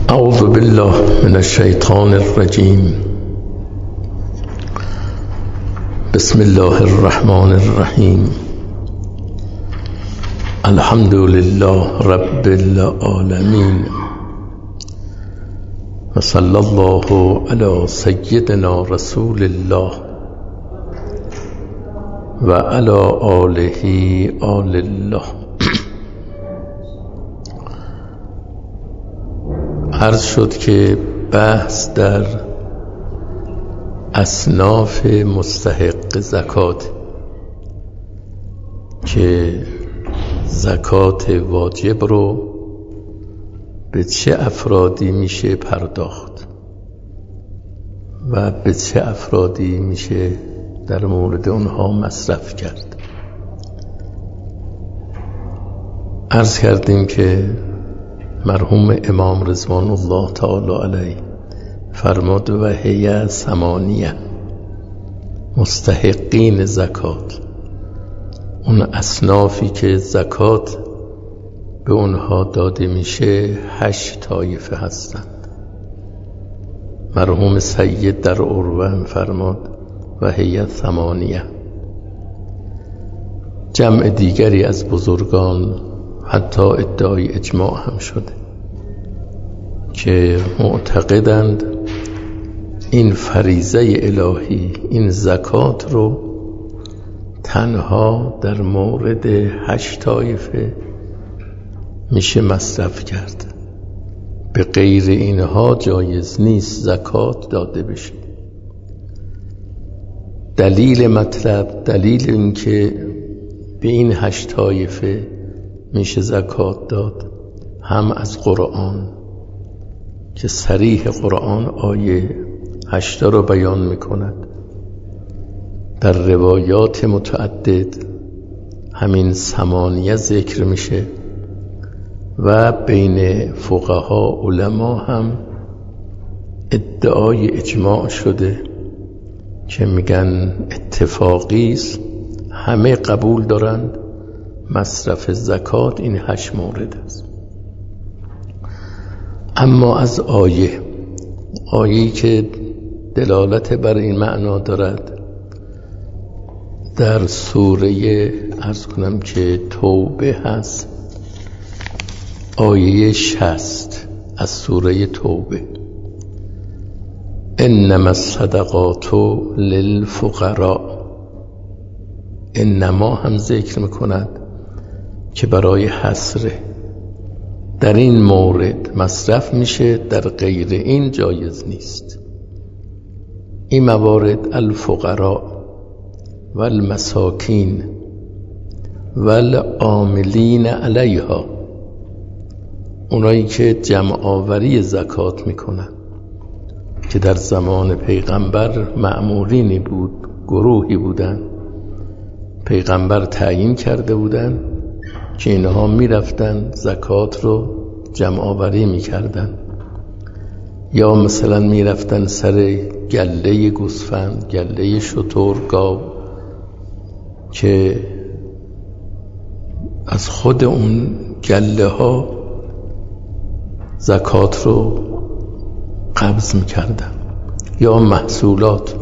اعوذ بالله من الشیطان الرجیم. بسم الله الرحمن الرحیم. الحمد لله رب العالمین و صلی الله علی سیدنا رسول الله و علی آله آل الله. عرض شد که بحث در اصناف مستحق زکات که زکات واجب رو به چه افرادی میشه پرداخت و به چه افرادی میشه در مورد اونها مصرف کرد. عرض کردیم که مرحوم امام رضوان الله تعالی علیه فرمود و هی ثمانیه مستحقین زکات، اون اصنافی که زکات به اونها داده میشه 8 طایفه هستند. مرحوم سید در عروه فرمود و هی ثمانیه. جمع دیگری از بزرگان حتی ادعای اجماع هم شده که معتقدند این فریضه الهی، این زکات رو تنها در مورد 8 طایفه میشه مصرف کرد، به غیر اینها جایز نیست زکات داده بشه. دلیل مطلب، دلیل این که به این 8 طایفه میشه زکات داد، هم از قرآن که صریح قرآن آیه 8 رو بیان میکند، در روایات متعدد همین ثمانیه ذکر میشه و بین فقها علما هم ادعای اجماع شده که میگن اتفاقی است، همه قبول دارند مصرف زکات این 8 مورد است. اما از آیه‌ای که دلالت بر این معنا دارد در سوره عرض کنم که توبه هست، آیه 60 از سوره توبه. انما الصدقات للفقراء، انما هم ذکر میکند که برای حصره، در این مورد مصرف میشه، در غیر این جایز نیست. این موارد الفقراء و المساکین و العاملین علیها، اونایی که جمع آوری زکات میکنن که در زمان پیغمبر مأمورینی بود، گروهی بودن، پیغمبر تعیین کرده بودن که اینها میرفتن زکات رو جمع آوری میکردن، یا مثلا میرفتن سر گله گوسفند، گله شتر، گاو، که از خود اون گله ها زکات رو قبض میکردن. یا محصولات،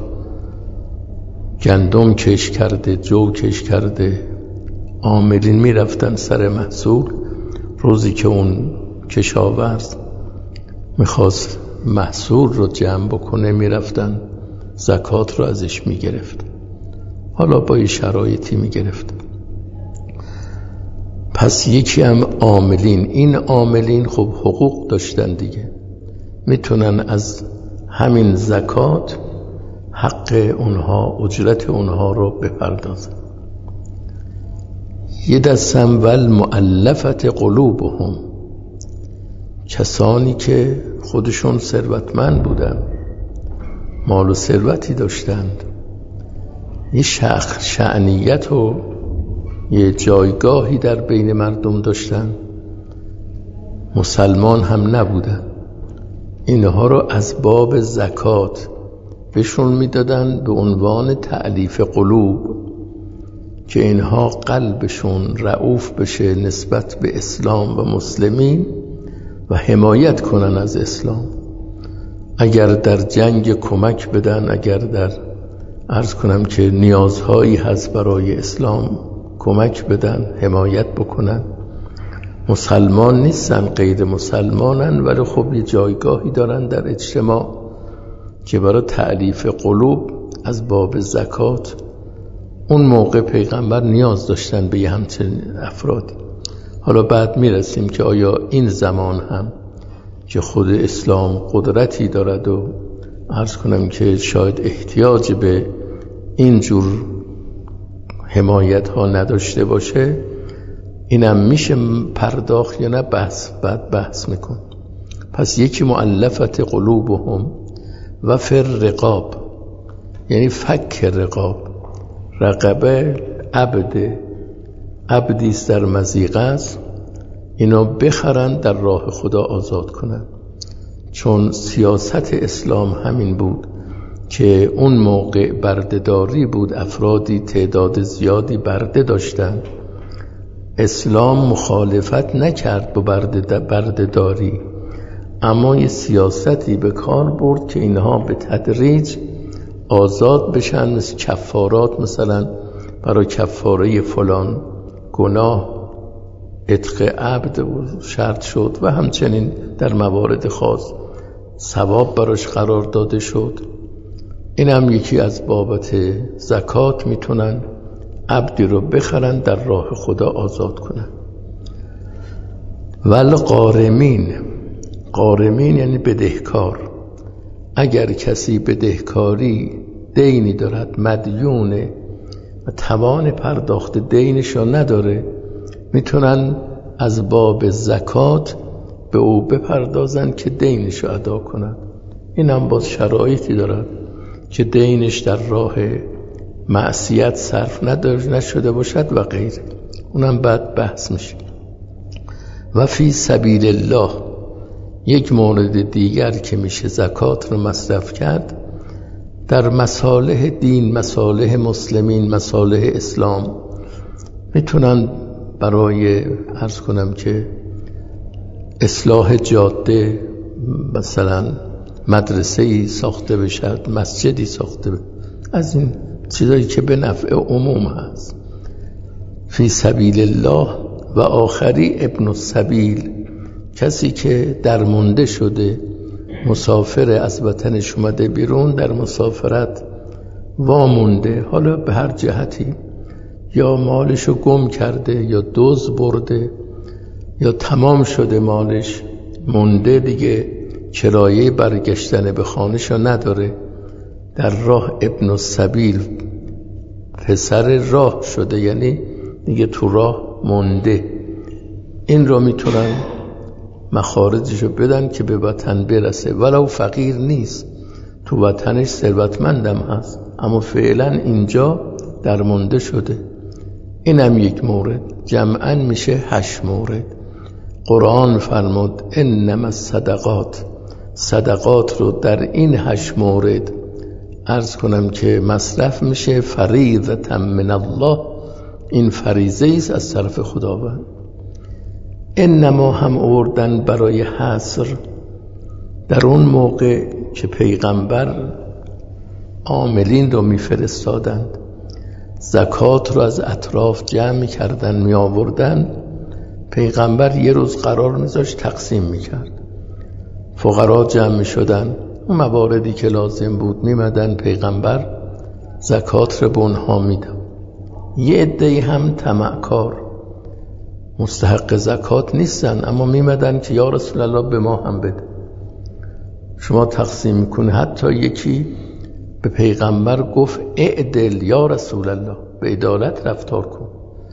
گندم کش کرده، جو کش کرده، عاملین میرفتن سر محصول، روزی که اون کشاورز میخواست محصول رو جمع بکنه میرفتن زکات رو ازش میگرفت، حالا با یه شرایطی میگرفت. پس یکی هم عاملین، این عاملین خب حقوق داشتن دیگه، میتونن از همین زکات حق اونها، اجرت اونها رو بپردازن. یه دستم والمؤلفت قلوبهم، کسانی که خودشون ثروتمند بودن، مال و ثروتی داشتند، یه شأنیت و یه جایگاهی در بین مردم داشتن، مسلمان هم نبودن، اینها رو از باب زکات بهشون میدادن به عنوان تألیف قلوب، که اینها قلبشون رعوف بشه نسبت به اسلام و مسلمین و حمایت کنن از اسلام. اگر در جنگ کمک بدن، اگر در عرض کنم که نیازهایی هست برای اسلام کمک بدن، حمایت بکنن. مسلمان نیستن، غیر مسلمانن، ولی خب یه جایگاهی دارن در اجتماع که برای تألیف قلوب از باب زکات اون موقع پیغمبر نیاز داشتن به همچنین افرادی. حالا بعد میرسیم که آیا این زمان هم که خود اسلام قدرتی دارد و عرض کنم که شاید احتیاج به اینجور حمایت ها نداشته باشه، اینم میشه پرداخت یا نه، بعد بحث میکن. پس یکی مؤلفت قلوبهم و فر رقاب، یعنی فک رقاب. رقبه عبدیست در مضیقه است، اینا بخرن در راه خدا آزاد کنن. چون سیاست اسلام همین بود که اون موقع بردهداری بود، افرادی تعداد زیادی برده داشتن. اسلام مخالفت نکرد با بردهداری، اما یه سیاستی به کار برد که اینها به تدریج آزاد بشن، مثل کفارات، مثلا برای کفاره فلان گناه عتق عبد شرط شد و همچنین در موارد خاص ثواب براش قرار داده شد. این هم یکی از بابت زکات میتونن عبدی رو بخرن در راه خدا آزاد کنن. قارمین یعنی بدهکار. اگر کسی بدهکاری دینی دارد، مدیونه و توان پرداخت دینش رو نداره، میتونن از باب زکات به او بپردازن که دینش رو ادا کنن. این هم باز شرایطی دارد که دینش در راه معصیت صرف نشده باشد و غیره، اونم بعد بحث میشه. و فی سبیل الله، یک مورد دیگر که میشه زکات رو مصرف کرد در مصالح دین، مصالح مسلمین، مصالح اسلام. میتونن برای عرض کنم که اصلاح جاده، مثلا مدرسه‌ای ساخته بشد، مسجدی ساخته بشد، از این چیزایی که به نفع عموم هست. فی سبیل الله. و آخری ابن السبیل، کسی که درمونده شده، مسافر از وطنش اومده بیرون، در مسافرت وامونده، حالا به هر جهتی، یا مالشو گم کرده یا دزد برده یا تمام شده مالش مونده، دیگه کرایه برگشتن به خانه‌شو نداره، در راه ابن السبیل، پسر راه شده، یعنی دیگه تو راه مونده. این رو میتونن مخارجشو بدن که به وطن برسه، ولو فقیر نیست، تو وطنش ثروتمندم هست، اما فعلا اینجا درمونده شده. اینم یک مورد. جمعاً میشه 8 مورد. قرآن فرمود انما صدقات رو در این 8 مورد عرض کنم که مصرف میشه. فریضة من الله، این فریضه است از طرف خداوند. انما هم آوردن برای حصر، در اون موقع که پیغمبر عاملین رو میفرستادند، زکات رو از اطراف جمع میکردن میآوردن، پیغمبر یه روز قرار میذاشت تقسیم میکرد، فقرا جمع میشدن، اون مواردی که لازم بود میمدن، پیغمبر زکات رو به اونها میدن. یه عده‌ای هم طمعکار، مستحق زکات نیستن، اما میمدن که یا رسول الله به ما هم بده. شما تقسیم میکنه. حتی یکی به پیغمبر گفت اعدل یا رسول الله، به عدالت رفتار کن.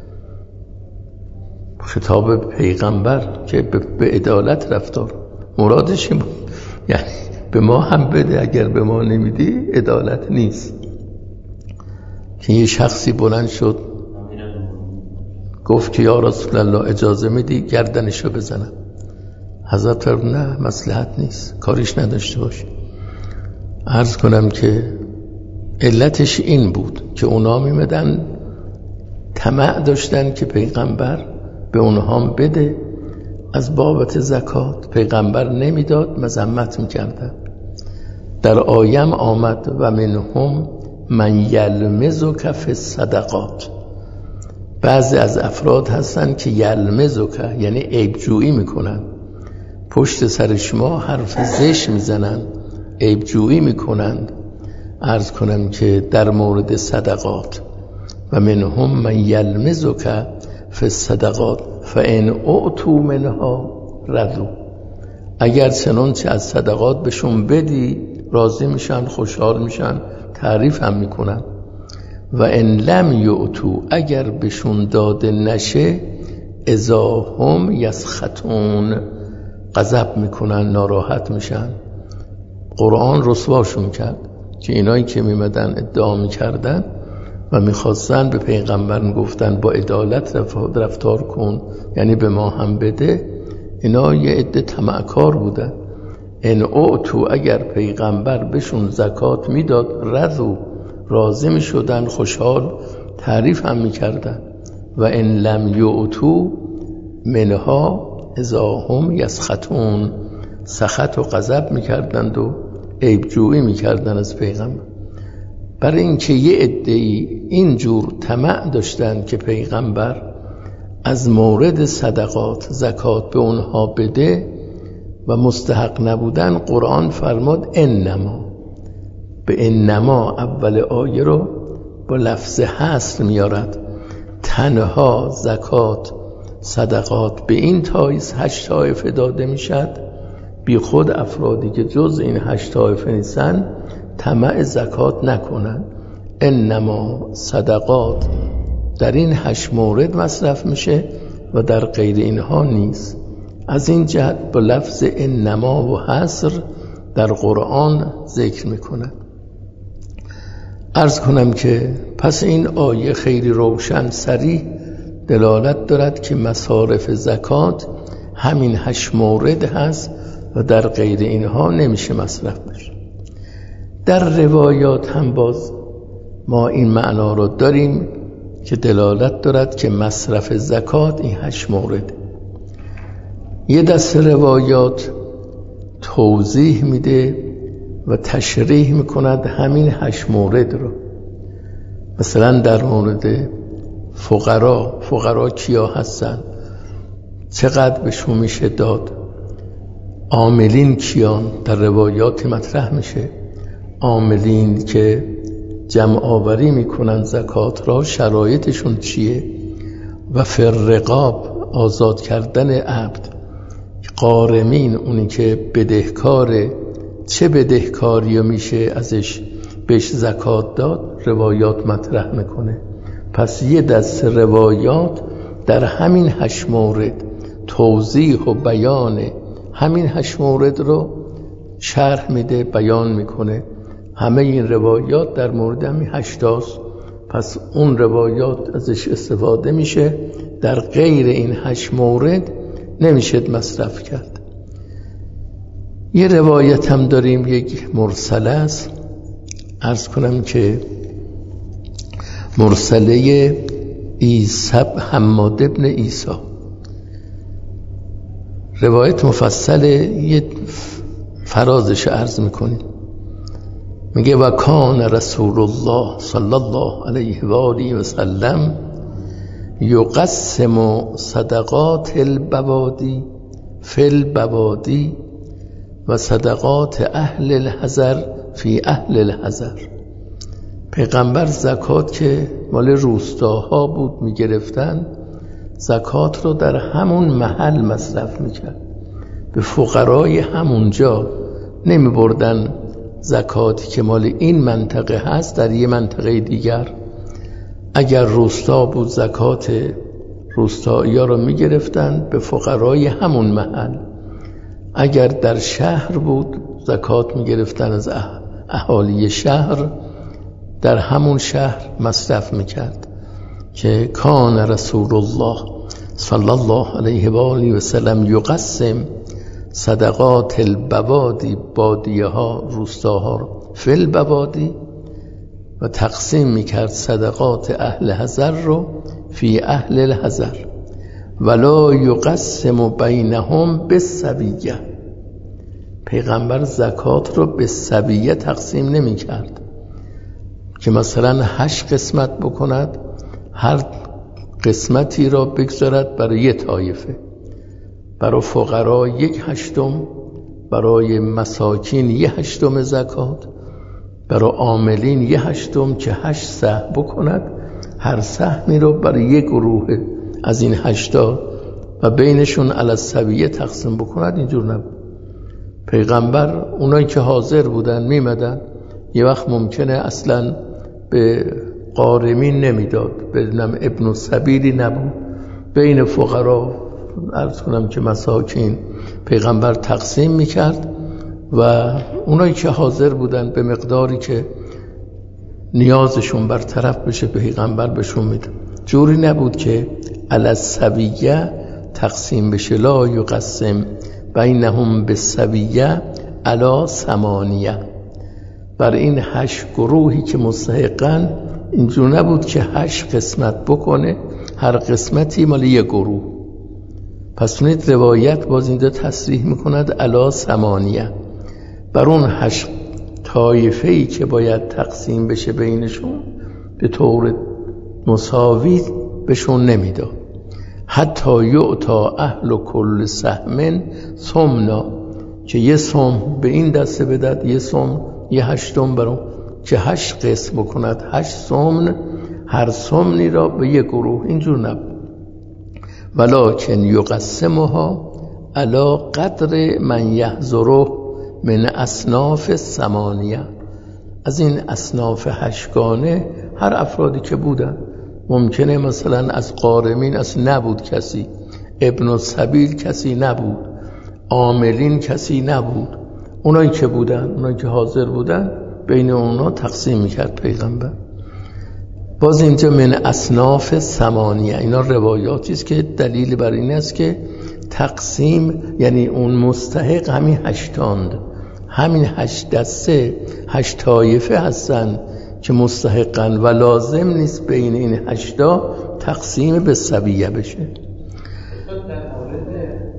خطاب پیغمبر که به عدالت رفتار، مرادش این بود یعنی به ما هم بده، اگر به ما نمیدی عدالت نیست. که یه شخصی بلند شد گفت که یا رسول الله اجازه میدی گردنشو بزنم؟ حضرت فرمود نه، مصلحت نیست، کاریش نداشته باش. عرض کنم که علتش این بود که اونا میمدن طمع داشتن که پیغمبر به اونها بده از بابت زکات پیغمبر نمیداد، مذمت میکردن. در آیم آمد و منهم من یلمزک فی الصدقات. بعضی از افراد هستن که یلمزک یعنی عیبجویی میکنن، پشت سر شما حرف زشت میزنن، عیبجویی میکنن. عرض کنم که در مورد صدقات و منهم من یلمزک فی الصدقات فان اعطوا منها رضوا. اگر چنانچه از صدقات بهشون بدی راضی میشن، خوشحال میشن، تعریف هم میکنن. و ان لم یعطوا، اگر بهشون داده نشه اذا هم یسخطون، غضب میکنن، ناراحت میشن. قرآن رسواشون کرد که اینایی که میمدن ادعا میکردن و میخواستن به پیغمبر میگفتن با عدالت رفتار کن، یعنی به ما هم بده، اینا یه عده طمعکار بودن. ان اعطوا، اگر پیغمبر بهشون زکات میداد رضوا، راضی میشدن، خوشحال، تعریف هم میکردن. و ان لم یعطوا منها اذا هم یسخطون، سخط و غضب میکردند و عیبجویی میکردن از پیغمبر. برای اینکه یه عده‌ای اینجور طمع داشتن که پیغمبر از مورد صدقات زکات به اونها بده و مستحق نبودن، قرآن فرماد انما. به انما اول آیه رو با لفظ حصر میارد. تنها زکات صدقات به این 8 طایفه داده میشد، بی خود افرادی که جز این 8 طایفه نیستن طمع زکات نکنن. انما صدقات در این 8 مورد مصرف میشه و در غیر اینها نیست. از این جهت با لفظ انما و حصر در قرآن ذکر میکنن. عرض کنم که پس این آیه خیلی روشن صریح دلالت دارد که مصارف زکات همین 8 مورد هست و در غیر اینها نمیشه مصرف بشه. در روایات هم باز ما این معنا رو داریم که دلالت دارد که مصرف زکات این 8 مورد. یه دست روایات توضیح میده و تشریح میکند همین 8 مورد رو. مثلا در مورد فقرا کیا هستن، چقدر بهشون میشه داد، عاملین کیان، در روایات مطرح میشه. عاملین که جمع آوری میکنن زکات را، شرایطشون چیه؟ و فرقاب، آزاد کردن عبد. غارمین، اونی که بدهکاره، چه بدهکاری میشه ازش بهش زکات داد، روایات مطرح میکنه. پس یه دست روایات در همین 8 مورد توضیح و بیان همین 8 مورد رو شرح میده، بیان میکنه. همه این روایات در مورد همین 8 تاست. پس اون روایات ازش استفاده میشه، در غیر این 8 مورد نمیشه مصرف کرد. یه روایت هم داریم، یک مرسله است. عرض کنم که مرسله حماد ابن عیسی، روایت مفصله، یه فرازش عرض میکنیم. میگه و کان رسول الله صلی الله علیه و آله و سلم یقسم صدقات البوادی فی البوادی و صدقات اهل الحذر فی اهل الحذر. پیغمبر زکات که مال روستاها بود میگرفتن، زکات رو در همون محل مصرف میکرد، به فقرای همونجا نمی بردن. زکاتی که مال این منطقه هست در یه منطقه دیگر، اگر روستا بود زکات روستایی ها رو می گرفتن به فقرای همون محل. اگر در شهر بود زکات می گرفتن از اهالی شهر، در همون شهر مصرف می کرد. که کان رسول الله صلی الله علیه و آله و سلم یقسم صدقات البوادی، بادیه ها روستاها رو، فی البوادی، و تقسیم میکرد صدقات اهل حذر رو فی اهل الحذر. ولا یقسم بینهم بالسویه. پیغمبر زکات رو به سویه تقسیم نمی کرد که مثلا 8 قسمت بکند، هر قسمتی را بگذارد برای یه طایفه، برای فقرا 1/8، برای مساکین 1/8 زکات، برای عاملین 1/8 که 8 سهم بکند، هر سهمی رو برای یک گروه از این 80 و بینشون علی السویه تقسیم بکند. اینجور نبود. پیغمبر اونایی که حاضر بودن میمدن، یه وقت ممکنه اصلا به غارمین نمیداد، به ابن السبیلی نبود، بین فقرا عرض کنم که مساکین پیغمبر تقسیم میکرد و اونایی که حاضر بودن به مقداری که نیازشون برطرف بشه پیغمبر بهشون میده. جوری نبود که علی السویه تقسیم بشه. لا یقسم بینهم بالسویه علی 8. بر این 8 گروهی که مستحقن اینجور نبود که 8 قسمت بکنه، هر قسمتی مال یک گروه. پس اونید روایت باز اینجا تصریح میکند علی 8. بر اون 8 طایفه‌ای که باید تقسیم بشه بینشون به طور مساوی بهشون نمیداد. حتی یعطا اهل کل سهم سمنا، که یه سهم به این دسته بدد، یه سهم 1/8 برون که 8 قسم بکند، 8 سمن، هر سمنی را به یک گروه. اینجور نبود. ولکن یقسمها علی قدر من یحضره من اصناف 8. از این اصناف 8گانه هر افرادی که بودن، ممکنه مثلا از غارمین اصلا نبود کسی، ابن السبیل کسی نبود، عاملین کسی نبود، اونایی که بودن، اونایی که حاضر بودن بین اونا تقسیم میکرد پیغمبر. باز اینجا من اصناف 8. اینا روایاتی است که دلیل بر این است که تقسیم یعنی اون مستحق همین 8 همین 8 دسته 8 طایفه هستن که مستحقن و لازم نیست بین این 8 تقسیم به سویه بشه. در مورد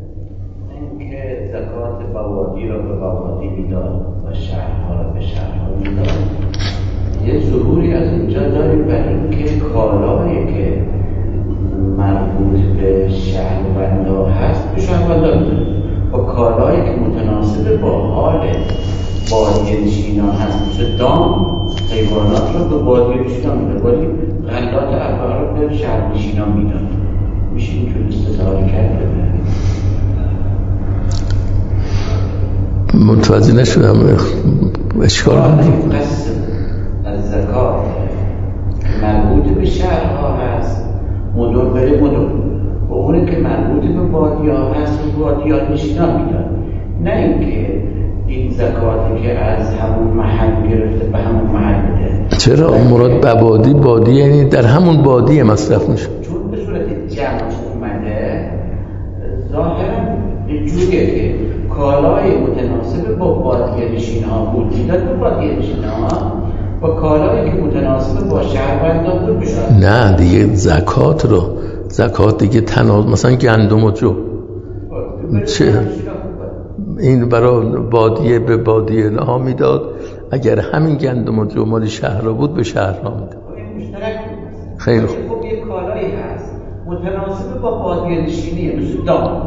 اینکه زکات بوادی را به بوادی میداد و شهرها را به شهرها میداد، یه ظهوری از اینجا داریم بر اینکه کالایی که مربوط به شهروندها هست به شهروندها میداد و کالایی که متناسب با حال بادیه نشینان هست مثل دام، حیوانات رو به بادیه نشینان میداد، ولی غلات افراد رو به شهر نشینان میداد. میشه اینجور استدلال کرد؟ متوجه نشدم. اشکال ندارم. قسم از زکات مربوط به شهرها هست مدور بره مدور، و اونه که مربوط به بادیه ها هست به بادیه نشینان میداد. نه اینکه این زکاتی که از همون محل گرفته به همون محل بده. چرا مراد بوادی بادی یعنی در همون بادی مصرف میشه؟ چون به صورت جمع اومده ظاهرا جوریه که کالای متناسب با بادیه نشین ها بود میداد به بادیه نشین ها و کالایی که متناسب با شهروندان بود بشد. نه دیگه زکات دیگه مثلا گندم و جو چه این برای بادیه به بادیه ها میداد، اگر همین گندم و جو مال شهرها بود به شهرها میداد. این مشترک بود. خیلی خوب. خب یه کالایی هست متناسب با بادیه نشینیه مثل دام،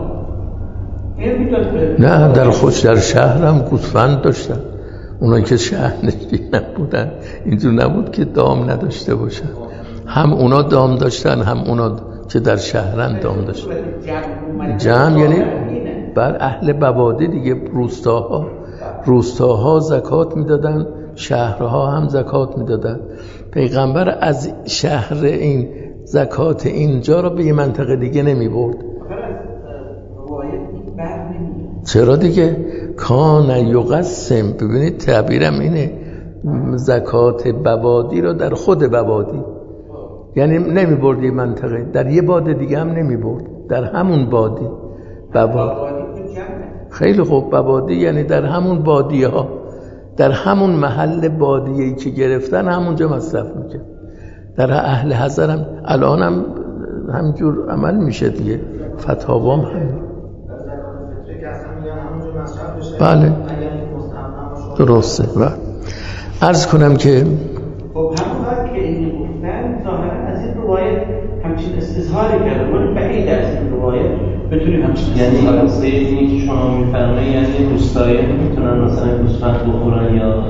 نه در خودش در شهر هم گوسفند داشتن، اونایی که شهر نشین بودن اینجور نبود که دام نداشته باشن، هم اونا دام داشتن هم اونا که در شهرن دام داشتن. جمع یعنی بر اهل بوادی دیگه، روستاها زکات میدادن، شهرها هم زکات میدادن. پیغمبر از شهر این زکات اینجا رو به یه منطقه دیگه نمی برد. چرا دیگه؟ کان یقسم، ببینید تعبیرم اینه، زکات بوادی رو در خود بوادی، یعنی نمی برد یه منطقه، در یه باد دیگه هم نمی برد، در همون بادی بوادی. خیلی خوب، بوادی یعنی در همون بادیه ها، در همون محل بادیه‌ای که گرفتن همونجا مصرف میکرد. در اهل حضر هم الان هم همجور عمل میشه دیگه. فتاوام همین. بله درسته. و عرض کنم که خب همون وقت که این گفتن ظاهرا از این روایت همچین استظهاری کرده، من بعید از این روایت بتونیم همچین یعنی اینی که شما میفرمایید یعنی روستایی میتونن مثلا گوسفند بخورن یا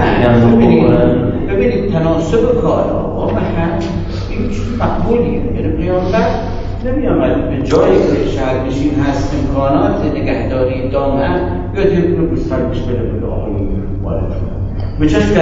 ببینید تناسب کارها و هم این چیز مقبولیه. یعنی پیامبر نمیامد به جایی که شهرنشین هست امکانات نگهداری دامن یا تلفن گوسفندش بره به آقایی وارد کنه به چشم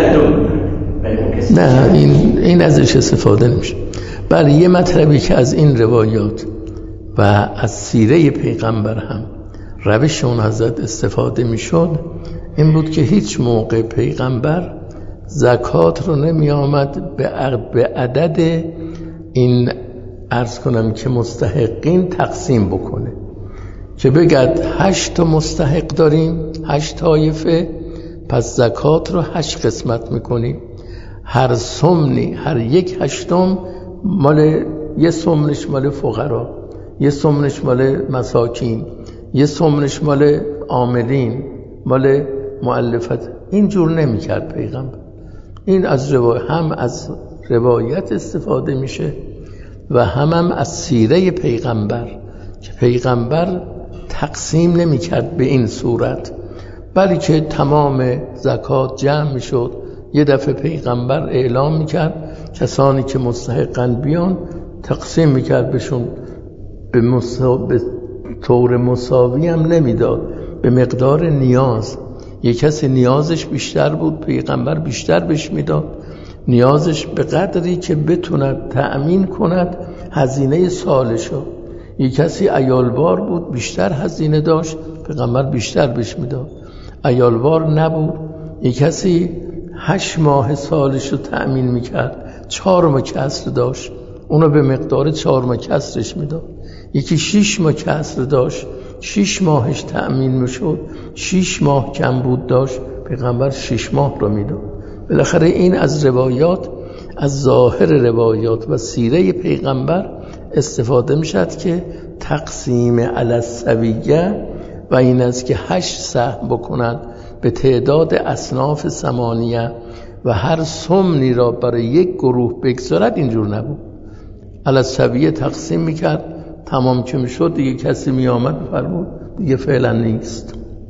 نه این ازش استفاده نمیشه. بله یه مطلبی که از این روایات و از سیره پیغمبر هم روش اون حضرت استفاده میشد این بود که هیچ موقع پیغمبر زکات رو نمی آمد به عدد این عرض کنم که مستحقین تقسیم بکنه که بگد 8 تا مستحق داریم 8 طایفه پس زکات رو 8 قسمت میکنیم، هر سمنی هر 1/8 مال یه سمنش مال فقرا، یه سمنش مال مساکین، یه سمنش مال عاملین، مال مؤلفت. اینجور نمی کرد پیغمبر. این از هم از روایت استفاده میشه و هم از سیره پیغمبر که پیغمبر تقسیم نمی کرد به این صورت، بلکه تمام زکات جمع می شد. یه دفعه پیغمبر اعلام می کرد کسانی که مستحقن بیان، تقسیم می کرد بهشون به طور مساوی هم نمی داد، به مقدار نیاز. یک کسی نیازش بیشتر بود پیغمبر بیشتر بهش می داد، نیازش به قدری که بتوند تأمین کند هزینه سالشو. یک کسی عیالوار بود بیشتر هزینه داشت پیغمبر بیشتر بهش می داد. عیالوار نبود یک کسی 8 ماه سالشو تأمین می کرد 4 ماه کسر داشت اونو به مقدار 4 ماه کسرش می داد. یکی 6 ماه کسر داشت 6 ماهش تأمین می شد، 6 ماه کم بود داشت پیغمبر 6 ماه رو می داد. بالاخره این از روایات، از ظاهر روایات و سیره پیغمبر استفاده می شد که تقسیم علی السویه و این است که 8 سهم بکنند به تعداد اصناف 8 و هر سمنی را برای یک گروه بگذارد. اینجور نبود، علی السویه تقسیم میکرد، تمام که میشد دیگه کسی میامد فرمود دیگه فعلا نیست.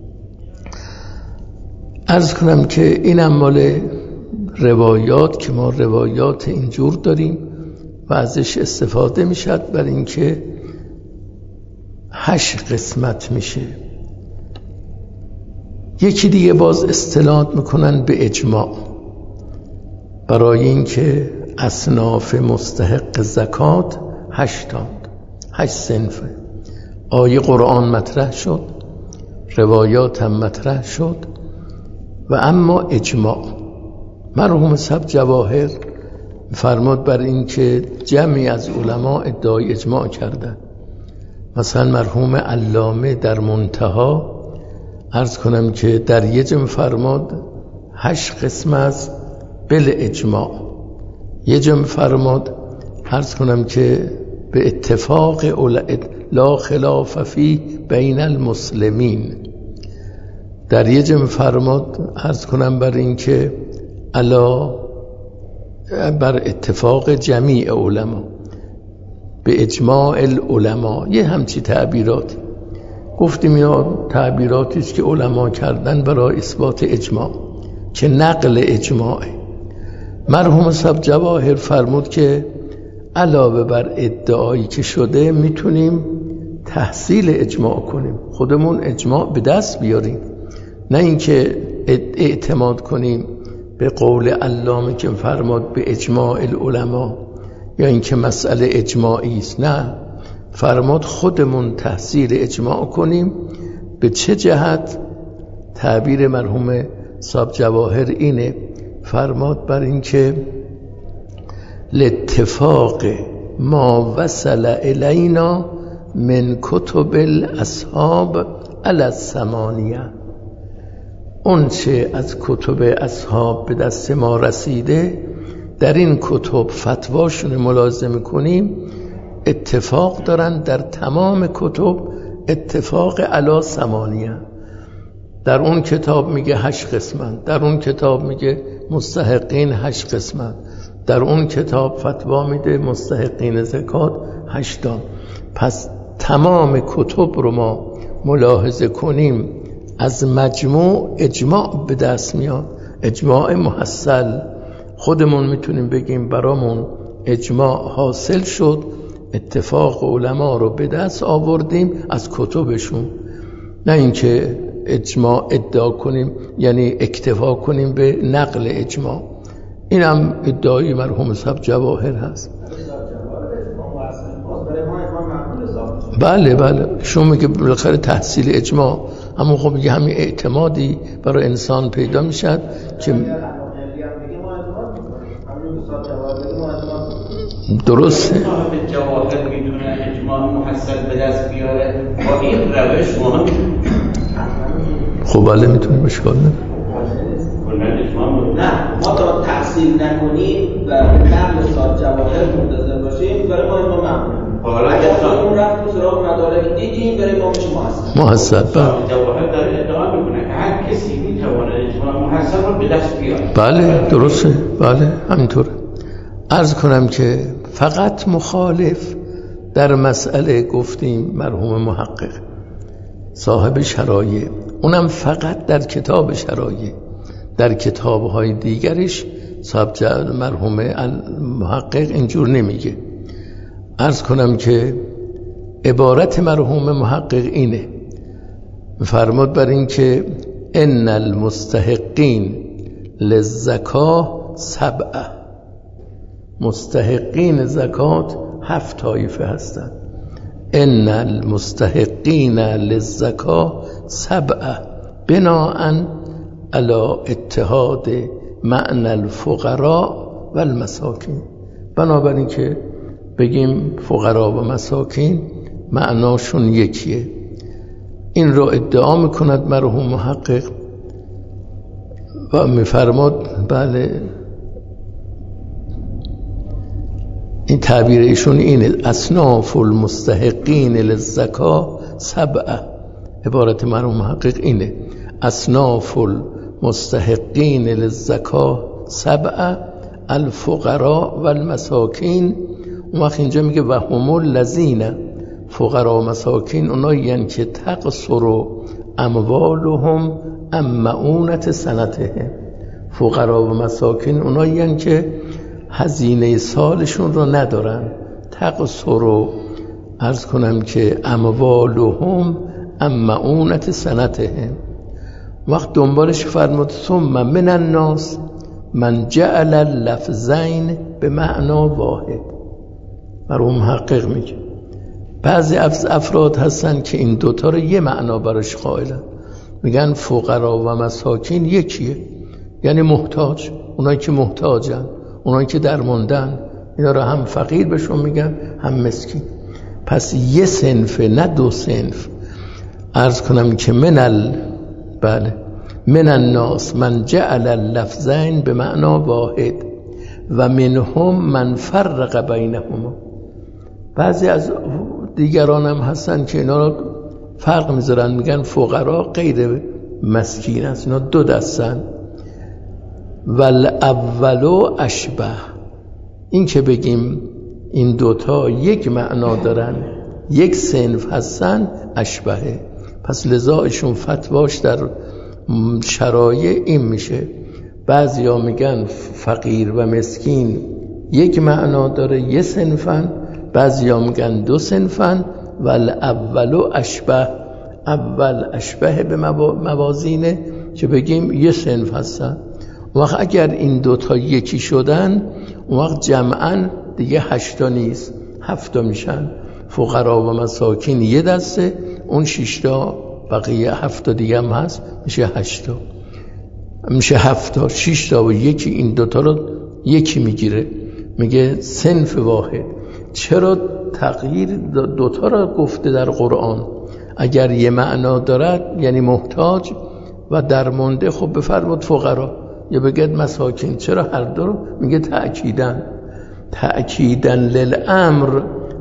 عرض کنم که این مال روایات که ما روایات اینجور داریم و ازش استفاده میشد برای اینکه 8 قسمت میشه. یکی دیگه باز استناد میکنن به اجماع برای اینکه اصناف مستحق زکات 8 صنفه. آیه قرآن مطرح شد، روایات هم مطرح شد و اما اجماع. مرحوم صاحب جواهر فرمود بر این که جمعی از علما ادعای اجماع کردن. مثلا مرحوم علامه در منتها عرض کنم که در یه جمع فرمود 8 قسم از بل اجماع، یه جمع فرمود عرض کنم که به اتفاق لا خلاف فی بین المسلمین، در یه جمع فرمود عرض کنم بر این که بر اتفاق جمیع علما به اجماع العلماء. یه همچی تعبیرات گفتیم یا تعبیراتی است که علما کردن برای اثبات اجماع که نقل اجماعه. مرحوم صاحب جواهر فرمود که علاوه بر ادعایی که شده میتونیم تحصیل اجماع کنیم، خودمون اجماع به دست بیاریم، نه اینکه اعتماد کنیم به قول علامه که فرمود به اجماع العلماء یا اینکه مسئله اجماعی است. نه، فرمود خودمون تحصیل اجماع کنیم. به چه جهت؟ تعبیر مرحوم صاحب جواهر اینه، فرمود بر این که لاتفاق ما وصل الینا من کتب الاصحاب علی الثمانیه، اون چه از کتب اصحاب به دست ما رسیده در این کتب فتواشون ملازمه کنیم اتفاق دارن در تمام کتب، اتفاق علی 8. در اون کتاب میگه 8 قسمن، در اون کتاب میگه مستحقین 8 قسمن، در اون کتاب فتوا میده مستحقین زکات 8. پس تمام کتب رو ما ملاحظه کنیم، از مجموع اجماع به دست میاد، اجماع محصل. خودمون میتونیم بگیم برامون اجماع حاصل شد، اتفاق علما رو به دست آوردیم از کتبشون، نه اینکه اجماع ادعا کنیم، یعنی اکتفا کنیم به نقل اجماع. اینم ادعای مرحوم صاحب جواهر هست. بله شما میگه بالاخره تحصیل اجماع، اما خب میگه همین اعتمادی برای انسان پیدا میشد که درسته. جواهر میتونه اجماع محصل به دست بیاره با این روش مهم. خب بله میتونه مشکل نه. نه ما تا تحصیل نکنیم و نقل صاحب جواهر منتظر باشیم برای ما ممنون. اگر اون رفت سراغ مدارک دیدیم برای ما میشه محصل. صاحب جواهر داره ادعا میکنه که هر کسی میتونه اجماع محصل رو به دست بیاره. بله درسته، بله همینطوره. عرض کنم که فقط مخالف در مسئله گفتیم مرحوم محقق صاحب شرایع، اونم فقط در کتاب شرایع، در کتاب‌های دیگرش صاحب مرحوم محقق اینجور نمیگه. عرض کنم که عبارت مرحوم محقق اینه، فرمود بر این که ان المستحقین للزکاه 7، مستحقین زکات 7 طایفه هستند. ان المستحقین للزکاه 7 بناءً علی اتحاد معنی الفقراء و المساکین. بنابراین که بگیم فقرا و مساکین معناشون یکیه. این رو ادعا میکند مرحوم محقق و میفرماد بله این تعبیر ایشون اینه، اصناف المستحقین للزکاه 7. عبارت مرحوم محقق اینه، اصناف المستحقین للزکاه 7 الفقراء و المساکین. اون وقت اینجا میگه و هم الذین، فقرا و مساکین اونایی که تقصر اموالهم ام معونت سنتهم. فقرا و مساکین اونایی که هزینه سالشون رو ندارن. تقصر رو عرض کنم که اموالهم ام معونت سنتهم. وقت دنبالش فرمود ثم من الناس من جعل اللفظین به معنا واحد. مرحوم محقق میگه بعضی افراد هستن که این دوتا رو یه معنا براش قائلن، میگن فقرا و مساکین یکیه، یعنی محتاج، اونایی که محتاجن، اونایی که درماندن، اینا رو هم فقیر بهشون میگن هم مسکین. پس یه صنفه نه دو صنف. عرض کنم که بله من الناس من جعل اللفظین به معنا واحد و منهم من فرق بینهما. بعضی از دیگران هم هستن که اینا رو فرق میذارن، میگن فقرا غیر مسکین است، اینا دو دستن. والاولو اشبه، این که بگیم این دوتا یک معنا دارن، یک صنف هستن، اشبهه. پس لذایشون فتواش در شرایع این میشه. بعضی ها میگن فقیر و مسکین یک معنا داره، یه صنفن. بعضی ها میگن دو صنفن. والاولو اشبه، اول اشبه به موازینه که بگیم یه صنف هستن. وقت اگر این دوتا یکی شدن، اون وقت جمعاً دیگه 8 نیست، 7 میشن. فقرا و مساکین یه دسته، اون 6 بقیه 7 دیگه هم هست، میشه 8. میشه 7 6 و یکی، این دوتا رو یکی میگیره، میگه صنف واحد. چرا تغییر دوتا رو گفته در قرآن؟ اگر یه معنا دارد یعنی محتاج و درمانده، خب بفرمود فقرا یا بگید مساکین. چرا هر دو رو میگه تأکیدن للامر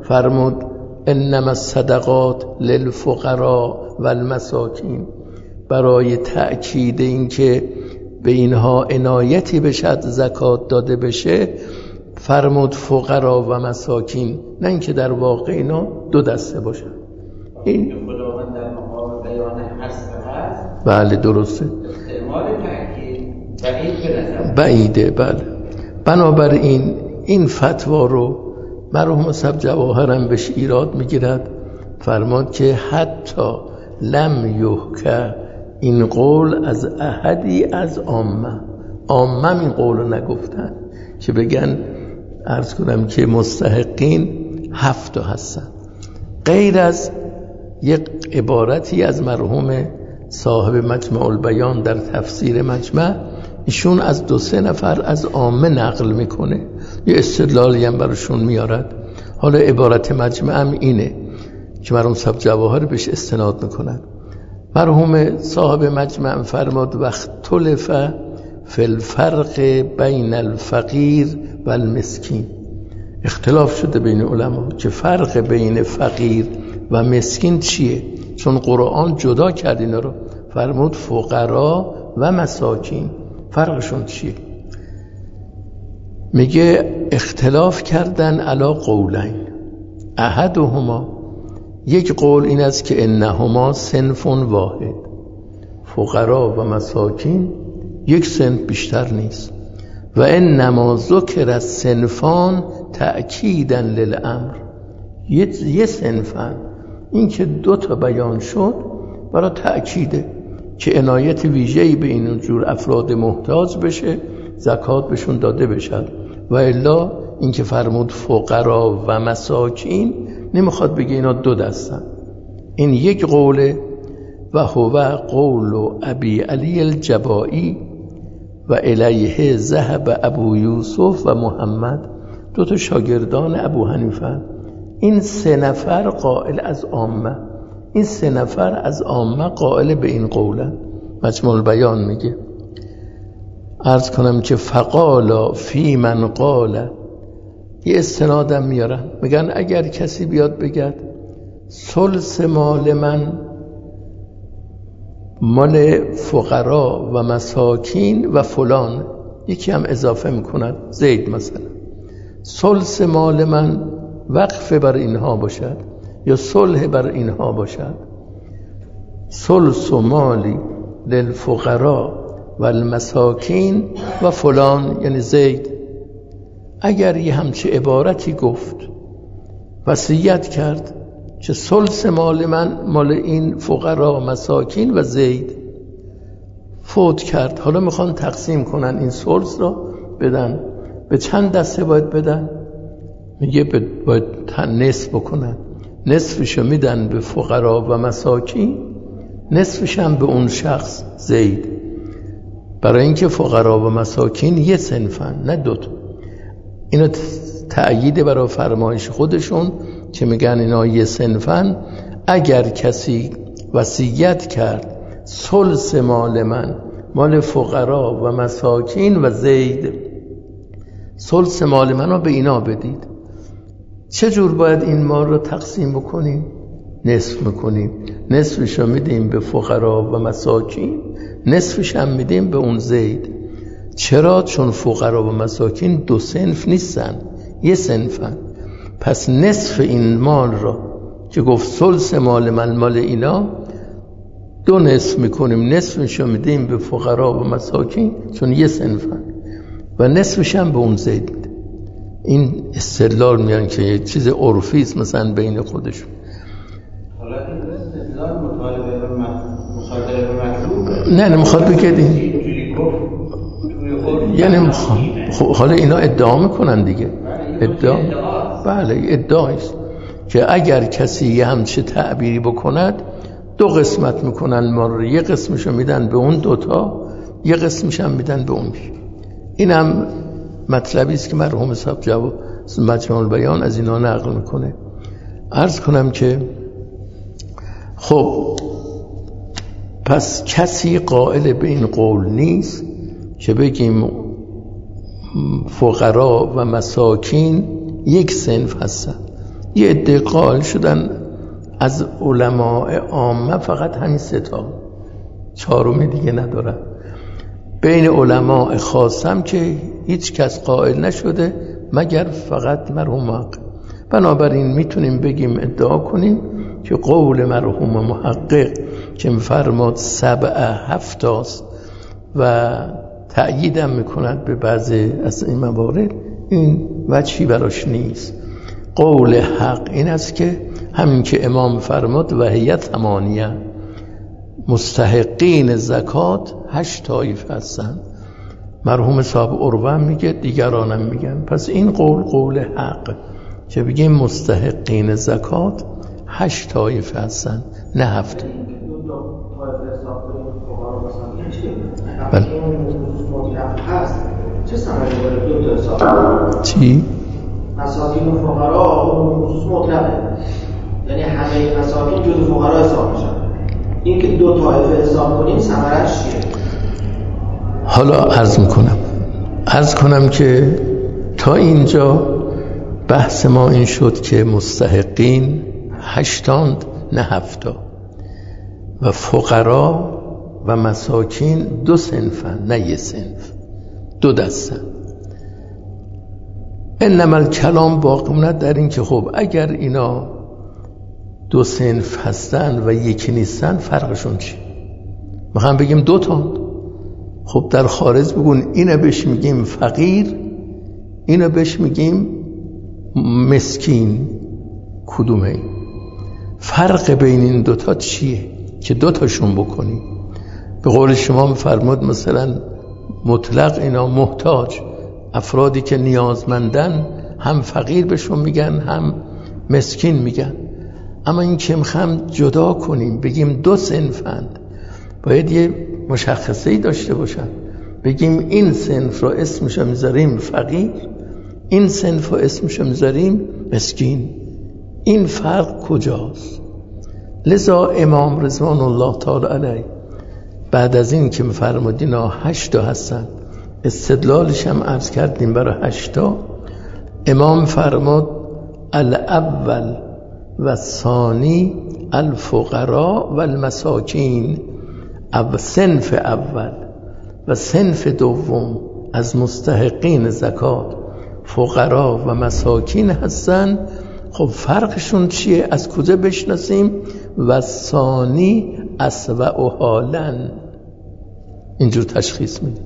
فرمود انما الصدقات للفقراء والمساکین، برای تأکید این که به اینها عنایتی بشد زکات داده بشه فرمود فقرا و مساکین، نه اینکه در واقع اینا دو دسته باشن. این خداوند در مقام بیان هست بله درسته، استعمال تأکید بعید بعیده. بله بنابراین این فتوا رو مرحوم صاحب جواهرم بهش ایراد میگیرد، فرماد که حتی لم یحکى این قول از احدی از عامه این قول رو نگفتن که بگن عرض کنم که مستحقین 7 هستن، غیر از یک عبارتی از مرحوم صاحب مجمع البیان در تفسیر مجمع، ایشون از 2-3 نفر از عامه نقل میکنه، یه استدلالی هم براشون میارد. حالا عبارت مجمع هم اینه که مرحوم صاحب جواهر بهش استناد میکنن. مرحوم صاحب مجمع فرماد واختلف فی الفرق بین الفقیر و المسکین، اختلاف شده بین علما که فرق بین فقیر و مسکین چیه، چون قرآن جدا کرد اینا رو، فرمود فقرا و مساکین، فرقشون چیه؟ میگه اختلاف کردن علی قولین، احدهما، یک قول این است که انهما صنف واحد، فقرا و مساکین یک صنف بیشتر نیست، و انما ذکر الصنفان تأکیدا للامر، یه صنفن، این که 2 بیان شد برای تأکیده که عنایت ویژه‌ای به این جور افراد محتاج بشه، زکات بهشون داده بشه، و الا این که فرمود فقرا و مساکین نمیخواد بگه اینا 2 دستن. این یک قوله و هو قول ابی علی الجبائی و الیه ذهب ابو یوسف و محمد، 2 شاگردان ابو حنیفه. این 3 نفر قائل از عامه، این 3 نفر از عامه قائل به این قولن. مجموع البیان میگه، عرض کنم که فقالا فی من قال، یه استنادم میارن، میگن اگر کسی بیاد بگد ثلث مال من مال فقرا و مساکین و فلان، یکی هم اضافه میکند زید مثلا، ثلث مال من وقف بر اینها باشد یا صلح بر اینها باشد، ثلث مالی للفقرا و المساکین و فلان یعنی زید. اگر یه همچه عبارتی گفت، وصیت کرد که ثلث مال من مال این فقرا مساکین و زید، فوت کرد، حالا میخوان تقسیم کنن این ثلث را بدن، به چند دسته باید بدن؟ میگه باید نصف بکنن، نصفشو میدن به فقرا و مساکین، نصفش هم به اون شخص زید، برای اینکه فقرا و مساکین یه صنفن نه 2. اینو تأیید برای فرمایش خودشون که میگن اینا یه صنفن. اگر کسی وصیت کرد ثلث مال من مال فقرا و مساکین و زید، ثلث مال من رو به اینا بدید، چجور باید این مال رو تقسیم بکنیم؟ نصف میکنیم، نصفش رو میدیم به فقرا و مساکین، نصفش هم میدیم به اون زید. چرا؟ چون فقرا و مساکین 2 صنف نیستن، یه صنفن. پس نصف این مال را که گفت ثلث مال من مال اینا، 2 نصف میکنیم، نصفش رو میدیم به فقرا و مساکین چون یه صنفن، و نصفش هم به اون زید. این استدلال میان که یه چیز عرفی است مثلا بین خودشون. حالا این استدلال مطالبه به مصادره به مطلوبه، نه میخواد بگید یعنی حالا اینا ادعا میکنن دیگه، بله ادعاست که اگر کسی یه همچه تعبیری بکند 2 قسمت میکنن ما رو، یه قسمشو میدن به اون 2، یه قسمش هم میدن به اون. اینم مطلبی است که مرحوم صاحب مجمع البیان از اینا نقل میکنه. عرض کنم که خب پس کسی قائل به این قول نیست که بگیم فقرا و مساکین یک صنف هستن، یه عده قائل شدن از علماء عامه فقط همین 3 تا، 4 دیگه ندارن. بین علماء خاصم که هیچ کس قائل نشده مگر فقط مرحوم محقق. بنابراین میتونیم بگیم ادعا کنیم که قول مرحوم محقق که میفرماد 7 است و تأییدم میکند به بعضی از این موارد، این وجهی براش نیست. قول حق این است که همین که امام فرماد و هی 8 مستحقین زکات 8 طایفه هستند. مرحوم صاحب عروه میگه، دیگرانم میگن. پس این قول حق که بگیم مستحقین زکات 8 طایفه هستند، نه 7. بله. چه ثمری داره 2 تا حساب؟ چی؟ مساکین و فقرا اون خصوص مطلقه، یعنی همه مساکین جزء فقرا حساب میشن. این که 2 طایفه حساب کنیم ثمرش چیه؟ حالا عرض کنم که تا اینجا بحث ما این شد که مستحقین 8 نه 7 و فقرا و مساکین 2 صنفن، نه 1 صنف، 2 دستن. انما الکلام باقی ماند در این که خب اگر اینا 2 صنف هستن و یکی نیستن فرقشون چی؟ میخوام بگیم 2 تا. خب در خارج بگون اینو بهش میگیم فقیر، اینو بهش میگیم مسکین، کدومه؟ فرق بین این 2 تا چیه که 2 تاشون بکنیم؟ به قول شما میفرمود مثلا مطلق اینا محتاج، افرادی که نیازمندن هم فقیر بهشون میگن هم مسکین میگن. اما این که میخوام جدا کنیم بگیم 2 صنفند، باید یه مشخصه‌ای داشته باشن. بگیم این صنف رو اسمشو میذاریم فقیر، این صنف رو اسمشو میذاریم مسکین. این فرق کجاست؟ لذا امام رضوان الله تعالی علیه بعد از این که میفرمود اینا 8 هستن، استدلالش هم عرض کردیم برای 8، امام فرمود الاول و ثانی الفقراء و المساکین. صنف اول و صنف دوم از مستحقین زکات فقرا و مساکین هستن. خب فرقشون چیه؟ از کجا بشناسیم؟ و ثانی اسوأ حالا، اینجور تشخیص میدیم.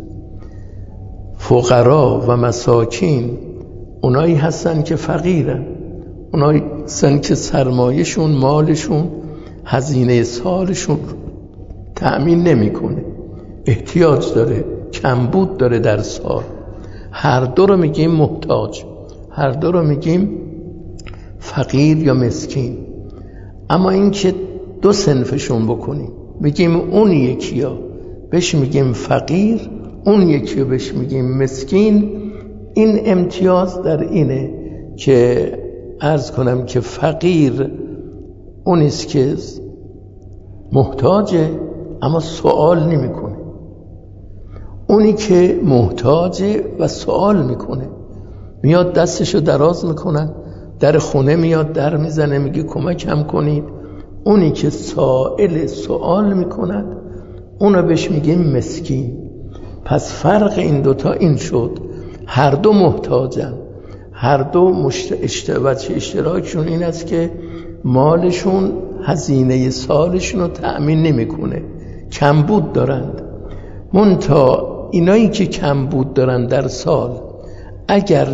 فقرا و مساکین اونایی هستن که فقیرن، اونایی هستن که سرمایه‌شون، مالشون، هزینه سالشون تأمین نمیکنه، احتیاج داره، کمبود داره در سال. هر دو رو میگیم محتاج، هر دو رو میگیم فقیر یا مسکین. اما این که 2 صنفشون بکنیم، بگیم اون یکی ها بهش میگیم فقیر، اون یکی ها بهش میگیم مسکین، این امتیاز در اینه که عرض کنم که فقیر اونیست که محتاجه اما سوال نمیکنه، اونی که محتاجه و سوال میکنه، میاد دستشو دراز میکنن، در خونه میاد در میزنه میگه کمکم کنید. اونی که سوال میکند اونو بهش میگیم مسکین. پس فرق این 2 تا این شد، هر دو محتاجن، هر دو اشتراکشون این است که مالشون هزینه سالشون رو تأمین نمیکنه، کمبود دارند. منتها اینایی که کمبود دارند در سال، اگر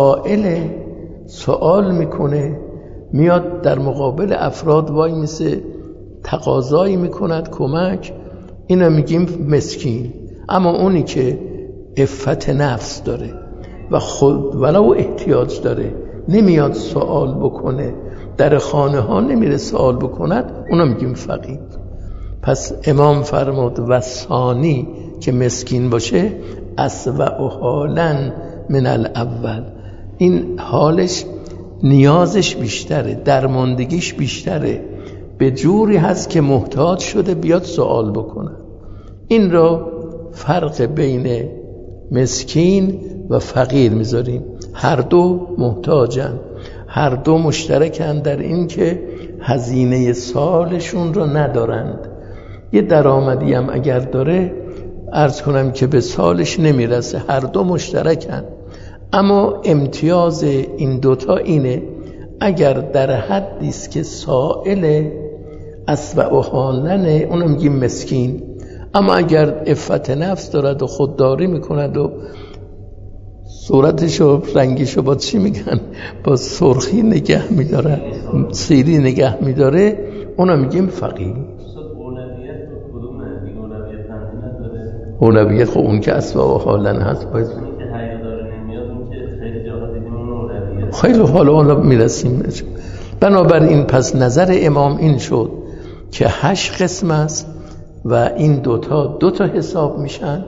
سوال میکنه، میاد در مقابل افراد وای میسه، تقاضایی میکند کمک، اینا میگیم مسکین. اما اونی که عفت نفس داره و خود ولو احتیاج داره نمیاد سوال بکنه، در خانه ها نمیره سوال بکند، اونا میگیم فقیر. پس امام فرمود و ثانی که مسکین باشه اسوأ حالا من الاول، این حالش نیازش بیشتره، درماندگیش بیشتره، به جوری هست که محتاج شده بیاد سوال بکنه. این را فرق بین مسکین و فقیر میذاریم. هر دو محتاجن، هر دو مشترکن در این که هزینه سالشون رو ندارند. یه درآمدی هم اگر داره عرض کنم که به سالش نمیرسه، هر دو مشترکن. اما امتیاز این دوتا اینه اگر در حدی است که سائل اسبع و حالنه اونو میگیم مسکین، اما اگر عفت نفس دارد و خودداری میکند و صورتشو رنگشو با چی میگن با سرخی نگه میداره، سیری نگه میداره، اونو میگیم فقیر. اولویت خب اون که اسبع و حالن هست باید خیلی حالا میرسیم. بنابراین پس نظر امام این شد که 8 قسم است و این دوتا حساب میشن.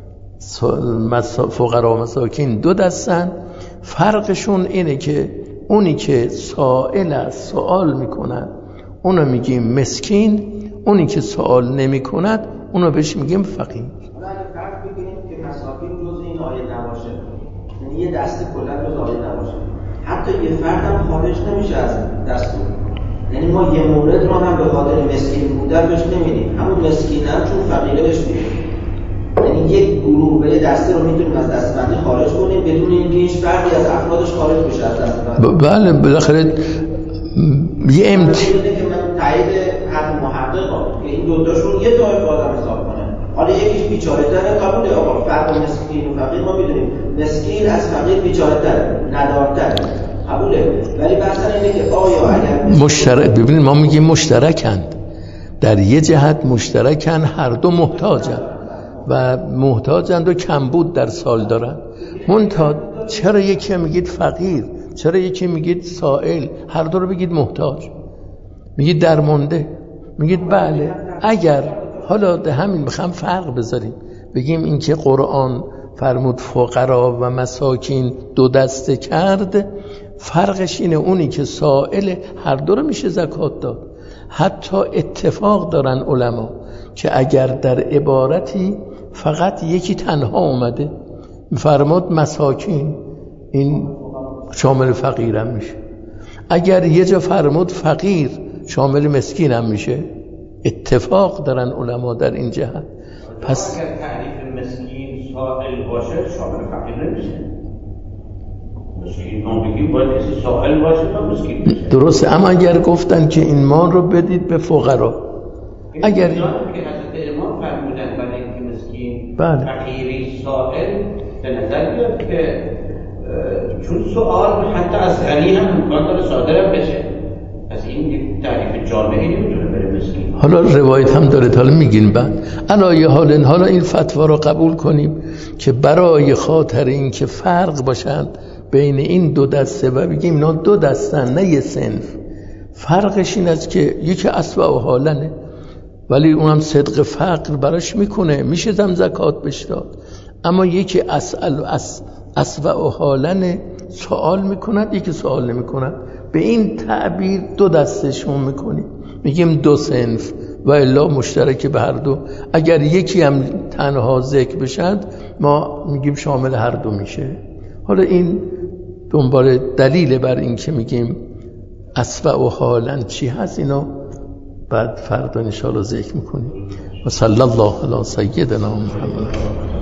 فقرا و مساکین 2 دستن. فرقشون اینه که اونی که سائل است سوال میکنن اونو میگیم مسکین، اونی که سوال نمیکند اونو بهش میگیم فقیر. فرق بگیریم که مساکین جز این آیه نباشه، یعنی یه دسته کلا جز آیه نباشه، حتی یه فرد هم خارج نمیشه از دستور. یعنی ما یه مورد رو هم به خاطر مسکین بودن بهش نمیدیم، همون مسکین هم چون فقیره بهش میدیم. یعنی یک گروه به یه دسته رو میتونیم از دستبندی خارج کنیم بدون اینکه هیچ فردی از افرادش خارج بشه از دستبندی. بله بالاخره یه امتیاز که من تایید حرف محقق این دو تاشون یه طایفه آدم حساب کنه. حالا یکیش بیچاره تره قبوله، آقا فرق مسکین و فقیر ما میدونیم، مسکین از فقیر بیچاره تره، ندارتره، قبوله. ولی بحث اینه که آیا اگر مشترک، ببینید ما میگیم مشترکند، در یه جهت مشترکن، هر دو محتاجن و محتاجند و کمبود در سال دارن. منتها چرا یکی میگید فقیر، چرا یکی میگید سائل، هر دو رو بگید محتاج، میگید درمانده، میگید بله. اگر حالا ده همین میخوام فرق بذاریم، بگیم این که قرآن فرمود فقرا و مساکین 2 دسته کرد، فرقش اینه اونی که سائل هر دو رو میشه زکات داد. حتی اتفاق دارن علما که اگر در عبارتی فقط یکی تنها اومده فرمود مساکین، این شامل فقیرم میشه. اگر یه جا فرمود فقیر شامل مسکینم میشه. اتفاق دارن علما در این جهت. پس اگر تعریف مسکین سائل باشه شامل فقیر نمیشه. مسکین ما بگیم باید کسی سائل باشه تا مسکین بشه. درسته، اما اگر گفتن که این مال رو بدید به فقرا، اگر که حضرت امام فرمودن برای اینکه مسکین فقیری سائل به نظر بیاد که چون سوال حتی از غنی هم امکان داره صادر بشه، پس این تعریف جامعی نمیتونه بره مسکین. حالا روایت هم داره، حالا میگین بعد علایه حالا این فتوا رو قبول کنیم که برای خاطر این که فرق باشند بین این 2 دسته و بگیم اینا 2 دستن نه یه صنف، فرقش این است که یکی اسبع و حالنه ولی اونم صدق فقر براش میکنه، میشه زکات بهش داد، اما یکی اسبع و حالنه سوال میکند، یکی سوال نمیکند. به این تعبیر 2 دستشون میکنیم، میگیم 2 صنف و الا مشترک به هر دو. اگر یکی هم تنها ذکر بشد ما میگیم شامل هر دو میشه. حالا این دنبال دلیل بر این که میگیم اسبع و حالن چی هست اینو بعد فردا ان شاء الله ذکر میکنیم. و صلی الله علی سیدنا محمد.